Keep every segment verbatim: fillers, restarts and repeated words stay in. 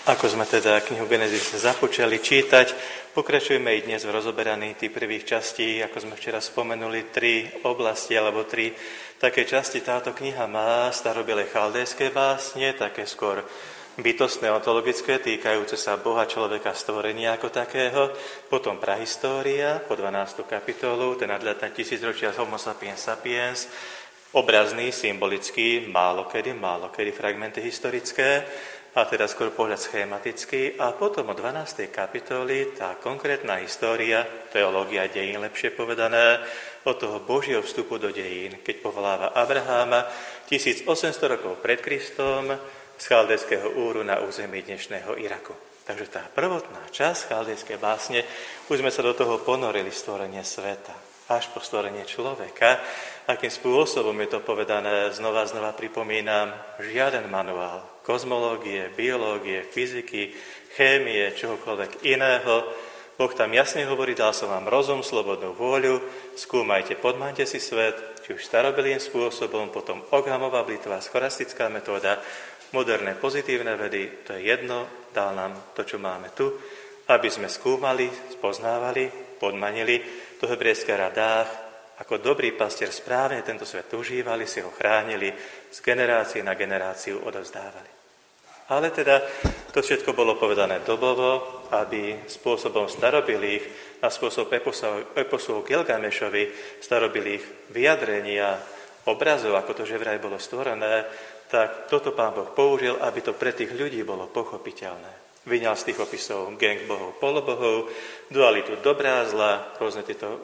Ako sme teda knihu Genesis započali čítať, pokračujeme i dnes v rozoberaní tých prvých častí, ako sme včera spomenuli, tri oblasti alebo tri také časti táto kniha má: starobylé chaldejské básne, také skôr bytostné, ontologické, týkajúce sa Boha, človeka, stvorenia ako takého, potom prahistória po dvanástu kapitolu, ten nadhľad na tisícročia Homo sapiens sapiens, obrazný, symbolický, málokedy, málokedy fragmenty historické, a teda skôr pohľad schematický, a potom od dvanástej kapitoly tá konkrétna história, teológia dejín, lepšie povedané, od toho Božieho vstupu do dejín, keď povoláva Abraháma tisícosemsto rokov pred Kristom z chaldejského Úru na území dnešného Iraku. Takže tá prvotná časť chaldejskej básne, už sme sa do toho ponorili, stvorenie sveta, až po stvorenie človeka. Akým spôsobom je to povedané, znova znova pripomínam, žiaden manuál kozmológie, biológie, fyziky, chémie, čohokoľvek iného. Boh tam jasne hovorí: dal som vám rozum, slobodnú vôľu, skúmajte, podmaňte si svet, či už starobylým spôsobom, potom Okhamová blitva, schorastická metóda, moderné pozitívne vedy, to je jedno, dal nám to, čo máme tu, aby sme skúmali, spoznávali, podmanili, to hebrejské radách, ako dobrý pastier správne tento svet užívali, si ho chránili, z generácie na generáciu odovzdávali. Ale teda to všetko bolo povedané dobovo, aby spôsobom starobylých, na spôsob eposu Gilgamešovi, starobylých vyjadrení a obrazov, ako to že vraj bolo stvorené, tak toto Pán Boh použil, aby to pre tých ľudí bolo pochopiteľné. Vyňal z tých opisov gang bohov, polobohov, dualitu dobrá a zla, rôzne tieto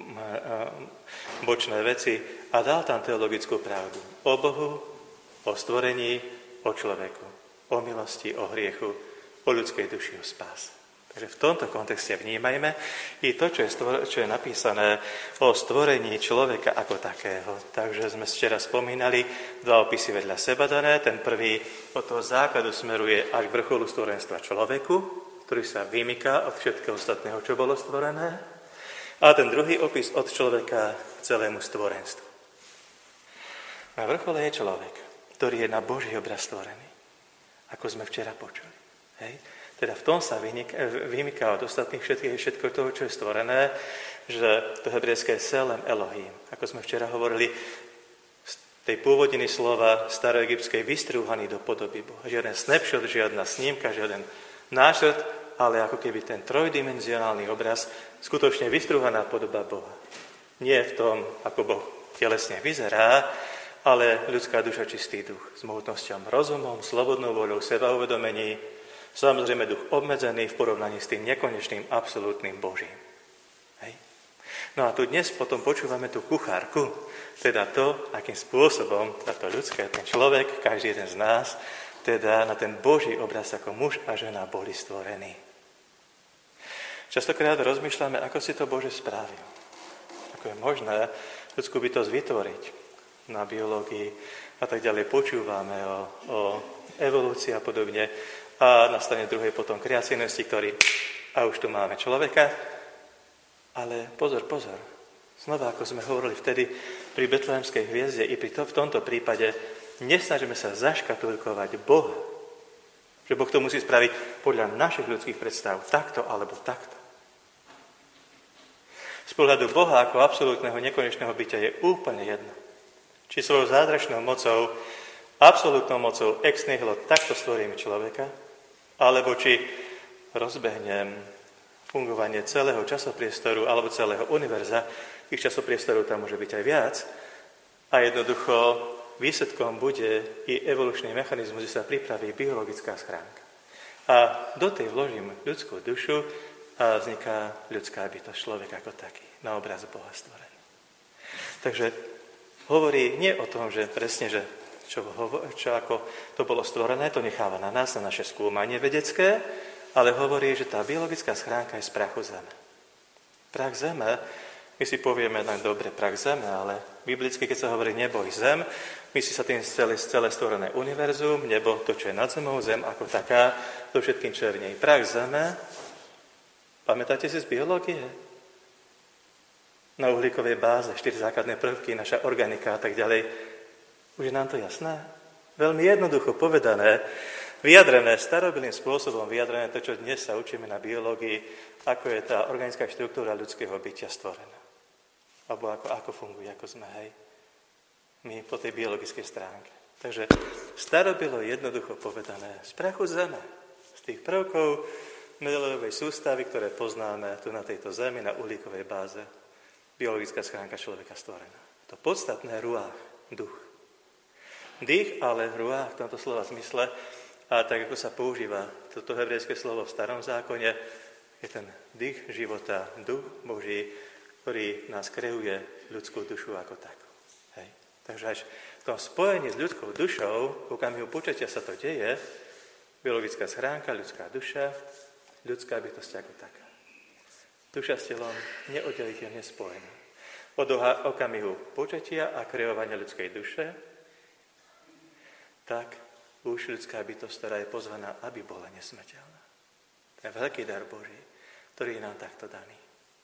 mm, bočné veci a dal tam teologickú pravdu o Bohu, o stvorení, o človeku, o milosti, o hriechu, o ľudskej duši, o spáse. Takže v tomto kontexte vnímajme i to, čo je, stvor- čo je napísané o stvorení človeka ako takého. Takže sme včera spomínali dva opisy vedľa seba dané. Ten prvý od toho základu smeruje až k vrcholu stvorenstva človeku, ktorý sa vymyká od všetkého ostatného, čo bolo stvorené. A ten druhý opis od človeka k celému stvorenstvu. Na vrchole je človek, ktorý je na Boží obraz stvorený, ako sme včera počuli. Hej? Teda v tom sa vymyká od ostatných všetkých, všetko toho, čo je stvorené, že to hebrejské Selem Elohim, ako sme včera hovorili, z tej pôvodiny slova staroegyptskej vystrúhaný do podoby Boha. Žiaden snapshot, žiadna snímka, žiaden nášrt, ale ako keby ten trojdimenzionálny obraz, skutočne vystrúhaná podoba Boha. Nie v tom, ako Boh telesne vyzerá, ale ľudská duša, čistý duch, s mohutnosťou, rozumom, slobodnou voľou, sebauvedomení, samozrejme duch obmedzený v porovnaní s tým nekonečným, absolútnym Božím. Hej. No a tu dnes potom počúvame tú kuchárku, teda to, akým spôsobom táto ľudské, ten človek, každý jeden z nás, teda na ten Boží obraz ako muž a žena boli stvorení. Častokrát rozmýšľame, ako si to Bože spravil. Ako je možné ľudskú bytosť vytvoriť na biológii a tak ďalej. Počúvame o, o evolúcii a podobne. A na strane druhej potom kreacijnosti, ktorý, a už tu máme človeka. Ale pozor, pozor. Znova, ako sme hovorili vtedy pri betlehemskej hviezde, i pri to, v tomto prípade nesnažíme sa zaškatulkovať Boha. Že Boh to musí spraviť podľa našich ľudských predstav, takto alebo takto. Z pohľadu Boha ako absolútneho nekonečného bytia je úplne jedno. Či svojou zázračnou mocou, absolútnou mocou ex nihilo takto stvoríme človeka, alebo či rozbehnem fungovanie celého časopriestoru alebo celého univerza, ich časopriestoru tam môže byť aj viac, a jednoducho výsledkom bude i evolučný mechanizmus, že sa pripraví biologická schránka. A do tej vložím ľudskú dušu a vzniká ľudská bytosť, človek ako taký, na obraz Boha stvorený. Takže hovorí nie o tom, že presne, že Čo, čo ako to bolo stvorené, to necháva na nás, na naše skúmanie vedecké, ale hovorí, že tá biologická schránka je z prachu zeme. Prach zeme, my si povieme, no dobre, prach zeme, ale biblicky, keď sa hovorí nebo i zem, myslí sa tým celé, celé stvorené univerzum, nebo to, čo je nad zemou, zem ako taká, to všetkým, čo je v nej. Prach zeme, pamätáte si z biológie? Na uhlíkovej báze, štyri základné prvky, naša organika a tak ďalej. Už je nám to jasné? Veľmi jednoducho povedané, vyjadrené starobilým spôsobom, vyjadrené to, čo dnes sa učíme na biológii, ako je tá organická štruktúra ľudského bytia stvorená. Alebo ako, ako funguje, ako sme, hej, my po tej biologickej stránke. Takže starobilo jednoducho povedané z prachu zeme, z tých prvkov medelovej sústavy, ktoré poznáme tu na tejto zemi, na uhlíkovej báze, biologická schránka človeka stvorená. To podstatné ruách, duch. Dých, ale ruách v tomto slova zmysle, a tak ako sa používa toto hebrejské slovo v Starom zákone, je ten dých života, duch Boží, ktorý nás kreuje ľudskú dušu ako takú. Hej. Takže až v tom spojení s ľudskou dušou, v okamihu počatia sa to deje, biologická schránka, ľudská duša, ľudská bytosť ako taká. Duša s telom neoddeliteľne spojená. Od okamihu počatia a kreovania ľudskej duše, tak už ľudská bytosť, ktorá je pozvaná, aby bola nesmrteľná. To je veľký dar Boží, ktorý je nám takto daný.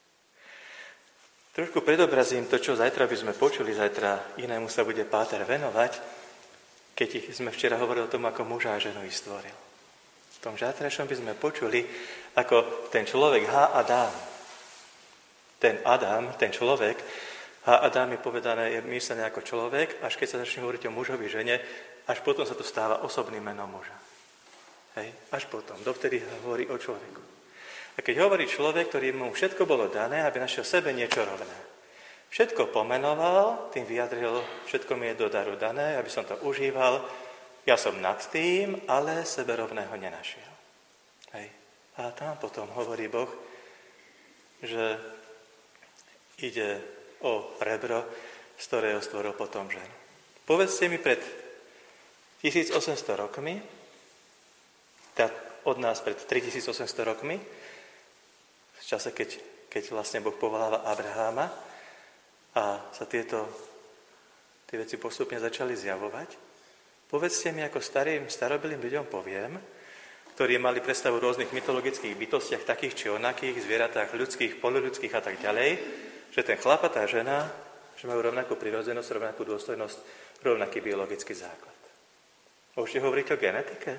Trošku predobrazím to, čo zajtra by sme počuli, zajtra inému sa bude Páter venovať, keď ich sme včera hovorili o tom, ako muža a ženu ich stvoril. V tom zajtrajšom by sme počuli, ako ten človek H. Adam, ten Adam, ten človek, H. Adam je povedané, je myslené ako človek, až keď sa začne hovoriť o mužovi, žene, až potom sa to stáva osobným menom muža. Hej? Až potom, dovtedy hovorí o človeku. A keď hovorí človek, ktorý mu všetko bolo dané, aby našiel sebe niečo rovné. Všetko pomenoval, tým vyjadril, všetko mi je do daru dané, aby som to užíval. Ja som nad tým, ale sebe rovného nenašiel. Hej? A tam potom hovorí Boh, že ide o rebro, z ktorého stvoril potom ženu. Povedzte mi pred tisícosemsto rokmi, teda od nás pred tritisícosemsto rokmi, v čase, keď, keď vlastne Boh povoláva Abraháma a sa tieto tie veci postupne začali zjavovať, povedzte mi, ako starým, starobilým ľuďom poviem, ktorí mali predstavu v rôznych mytologických bytostiach, takých či onakých, zvieratách ľudských, poloľudských a tak ďalej, že ten chlap a tá žena, že majú rovnakú prirodzenosť, rovnakú dôstojnosť, rovnaký biologický základ. Môžete hovoriť o genetike?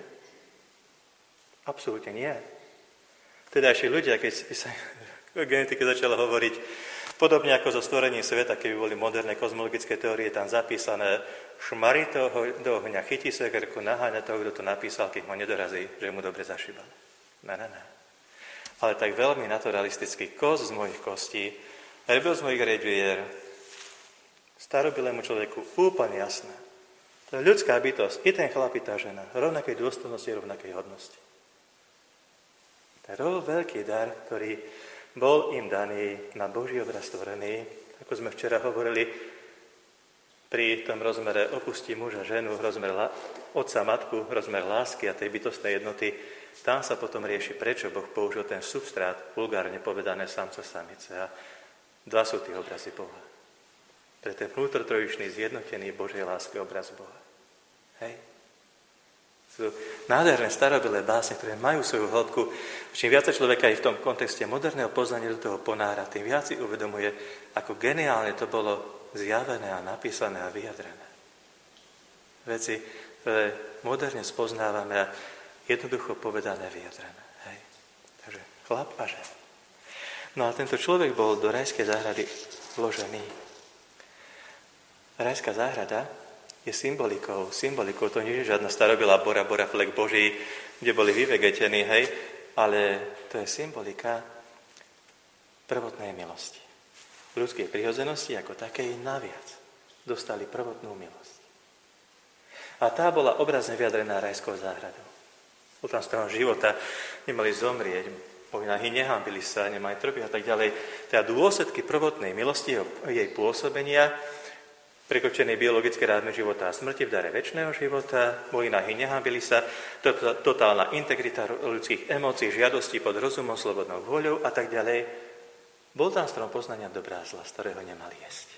Absolútne nie. Teda ešte ľudia, keď sa o genetike začalo hovoriť, podobne ako so stvorením sveta, keby boli moderné kozmologické teórie tam zapísané, šmari toho do ohňa, chytí sekerku, naháňa toho, kto to napísal, keď ho nedorazí, že mu dobre zašibal. Ne, ne, ne. Ale tak veľmi naturalistický kost z mojich kostí, rebel z mojich redvier, starobilému človeku úplne jasné. To je ľudská bytosť, i ten chlap, i tá žena, rovnakej dôstojnosti, rovnakej hodnosti. To je veľký dar, ktorý bol im daný na Boží obraz stvorený, ako sme včera hovorili, pri tom rozmere opustí muža, ženu, rozmer la- otca, matku, rozmer lásky a tej bytostnej jednoty, tam sa potom rieši, prečo Boh použil ten substrát, vulgárne povedané samca, samice. A dva sú tí obrazy Boha. Pre ten vnútrotrojičný, zjednotený Božej láske obraz Boha. Hej. Sú nádherné starobilé básne, ktoré majú svoju hĺbku. Čím viac človeka aj v tom kontexte moderného poznania do toho ponára, tým viac si uvedomuje, ako geniálne to bolo zjavené a napísané a vyjadrené. Veci, ktoré moderne spoznávame a jednoducho povedané vyjadrené. Hej. Takže chlap a žena. No a tento človek bol do rajskej záhrady vložený. Rajská záhrada je symbolikou, symbolikou, to nie je žiadna starobilá bora, bora, flek Boží, kde boli vyvegetení, hej, ale to je symbolika prvotnej milosti. V ľudskej prirodzenosti ako takej naviac dostali prvotnú milosť. A tá bola obrazne vyjadrená rajskou záhradou. Bol tam strom života, nemali zomrieť, povinahy nehambili sa, nemali trpieť a tak ďalej. Teda dôsledky prvotnej milosti, jej pôsobenia, prekročený biologické ráme života a smrti v dare večného života, boli nahy, nehambili sa, totálna integrita ľudských emócií, žiadostí pod rozumom, slobodnou vôľou a tak ďalej. Bol tam strom poznania dobrá a zla, z ktorého nemali jesť.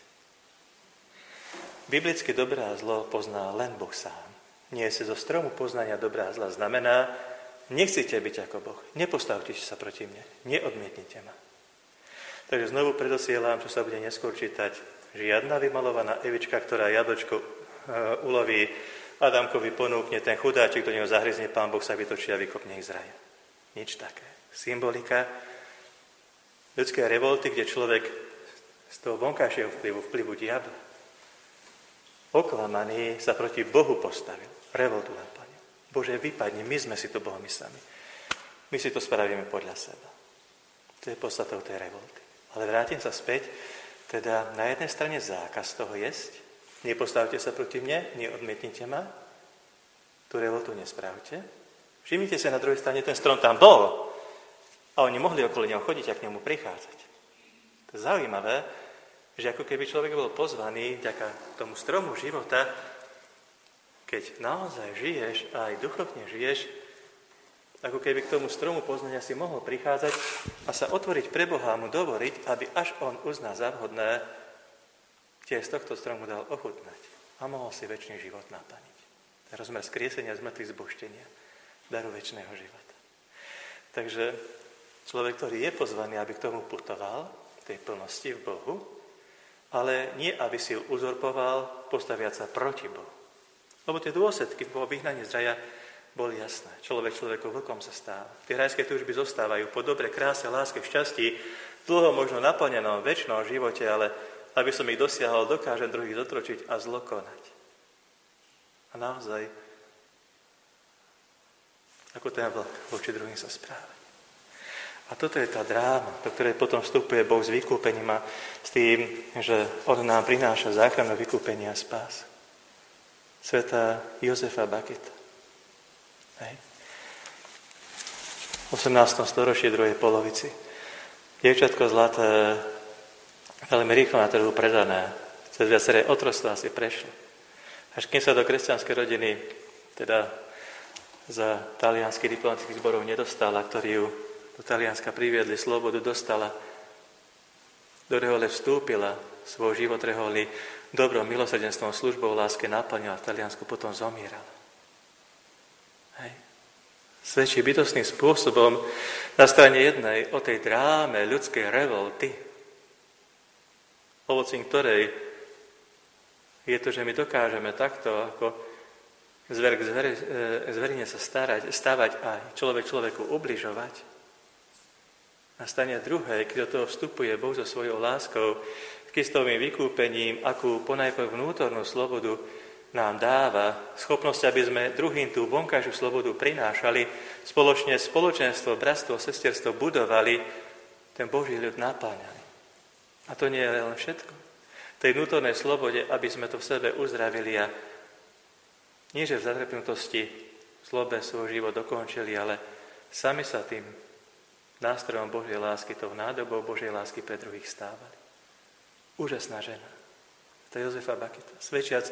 Biblicky dobré a zlo pozná len Boh sám. Nie si zo stromu poznania dobrá a zla znamená, nechcete byť ako Boh, nepostavte sa proti mne, neodmietnite ma. Takže znovu predosielam, čo sa bude neskôr čítať. Žiadna vymalovaná Evička, ktorá jablčko uh, uloví Adamkovi ponúkne ten chudáčik, do neho zahryzne, Pán Boh sa vytočí a vykopne ich z raja. Nič také. Symbolika ľudskej revolty, kde človek z toho vonkajšieho vplyvu, vplyvu diabla, oklamaný, sa proti Bohu postavil. Revoltu naplnil. Bože, vypadni, my sme si to Bohom sami. My si to spravíme podľa seba. To je podstatou tej revolty. Ale vrátim sa späť, teda na jednej strane zákaz toho jesť. Nepostavte sa proti mne, neodmietnite ma. Tú revoltu nespravte. Všimnite sa, na druhej strane ten strom tam bol. A oni mohli okolo neho chodiť a k nemu prichádzať. To je zaujímavé, že ako keby človek bol pozvaný vďaka tomu stromu života, keď naozaj žiješ a aj duchovne žiješ, ako keby k tomu stromu poznania si mohol prichádzať a sa otvoriť pre Boha a mu dovoliť, aby až on uzná za vhodné, tie z tohto stromu dal ochutnať a mohol si večný život naplniť. To je rozmer skriesenia z mŕtvych zbožtenia, daru večného života. Takže človek, ktorý je pozvaný, aby k tomu putoval, tej plnosti v Bohu, ale nie, aby si ju uzurpoval, postaviať sa proti Bohu. Lebo tie dôsledky po vyhnaní z raja boli jasné. Človek človeku vlkom sa stáva. Tie rajské túžby zostávajú po dobre, kráse, láske, šťastí, dlho možno naplnenom večnom živote, ale aby som ich dosiahol, dokážem druhých zotročiť a zlo konať. A naozaj, ako ten vlk, voči druhým sa správať. A toto je tá dráma, do ktorej potom vstupuje Boh s vykúpením a s tým, že on nám prináša záchranu, vykúpenie a spás. Svätá Jozefa Bakita. Hej. V osemnástom storočí, druhej polovici. Dievčatko zlaté, veľmi rýchlo na trhu predané, cez viaceré otroctvá si prešlo. Až kým sa do kresťanskej rodiny, teda za talianských diplomatických zborov nedostala, ktorí ju do Talianska priviedli, slobodu dostala, do rehole vstúpila, svoj život reholi dobrom, milosrdenstvom, službou, láske naplnila, v Taliansku potom zomierala. Hej. Svedčí bytostným spôsobom na strane jednej o tej dráme ľudskej revolty, ovocím ktorej je to, že my dokážeme takto ako zver k zver, zverine sa starať, stavať a človek človeku ubližovať. Na strane druhej, keď do toho vstupuje Boh so svojou láskou, s Kristovým vykúpením, akú ponajprv vnútornú slobodu nám dáva, schopnosť, aby sme druhým tú vonkajšiu slobodu prinášali, spoločne spoločenstvo, bratstvo, sesterstvo budovali, ten Boží ľud napáňali. A to nie je len všetko. Tej vnútornej slobode, aby sme to v sebe uzdravili a nie, že v zatrpnutosti, v zlobe svoj život dokončili, ale sami sa tým nástrojom Božej lásky, tou nádobou Božej lásky pre druhých stávali. Úžasná žena. To je Jozefa Bakita. Svedčiac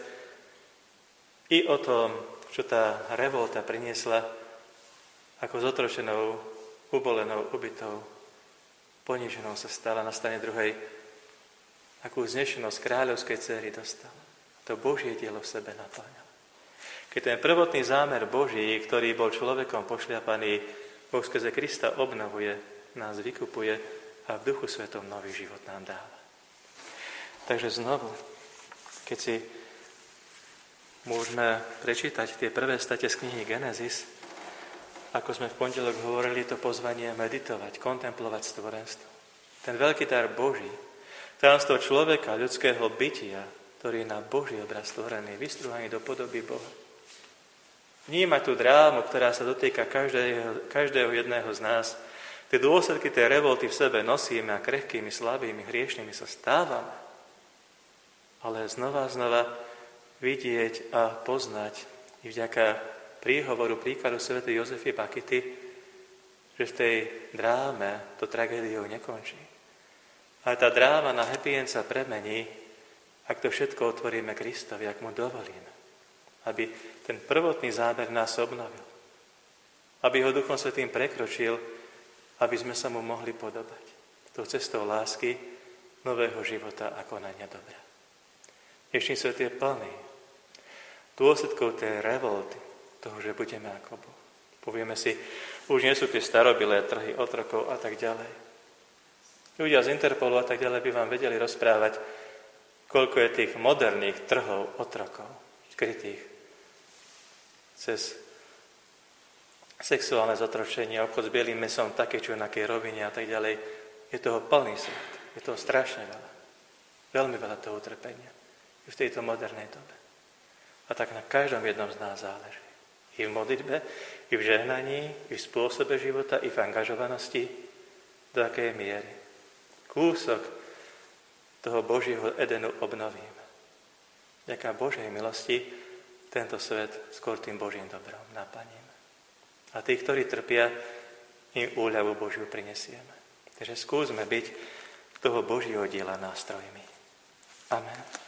i o tom, čo tá revolta priniesla, ako zotročenou, ubolenou, ubitou, poníženou sa stala, na strane druhej, akú znešenosť kráľovskej dcery dostala. To Božie dielo v sebe napáňalo. Keď ten prvotný zámer Boží, ktorý bol človekom pošliapaný, Boh skrze Krista obnovuje, nás vykupuje a v Duchu Svetom nový život nám dáva. Takže znovu, keď si môžeme prečítať tie prvé state z knihy Genesis, ako sme v pondelok hovorili, to pozvanie meditovať, kontemplovať stvorenstvo. Ten veľký dar Boží, tajomstvo človeka, ľudského bytia, ktorý je na Boží obraz stvorený, vystruhaný do podoby Boha. Vnímať tú drámu, ktorá sa dotýka každého, každého jedného z nás. Tie dôsledky tej revolty v sebe nosíme a krehkými, slabými, hriešnými sa stávame. Ale znova a znova vidieť a poznať i vďaka príhovoru, príkladu svätej Jozefy Bakity, že v tej dráme to tragédiou nekončí. Ale tá dráma na happy end sa premení, ak to všetko otvoríme Kristovi, ak mu dovolíme. Aby ten prvotný záber nás obnovil. Aby ho Duchom Svätým prekročil, aby sme sa mu mohli podobať. Tou cestou lásky, nového života a konania dobra. Dnešný svet je plný dôsledkov tej revolty, toho, že budeme ako Boh. Povieme si, už nie sú tie starobilé trhy otrokov a tak ďalej. Ľudia z Interpolu a tak ďalej by vám vedeli rozprávať, koľko je tých moderných trhov otrokov, skrytých cez sexuálne zotročenie, obchod s bielým mesom, také čo na akej rovine a tak ďalej. Je toho plný svet. Je toho strašne veľa. Veľmi veľa toho utrpenia. I v tejto modernej dobe. A tak na každom jednom z nás záleží. I v modlitbe, i v žehnaní, i v spôsobe života, i v angažovanosti, do akej miery. Kúsok toho Božieho Edenu obnovíme. Ďaká Božej milosti tento svet skôr tým Božím dobrom naplníme. A tí, ktorí trpia, im úľavu Božiu prinesieme. Takže skúsme byť toho Božieho diela nástrojmi. Amen.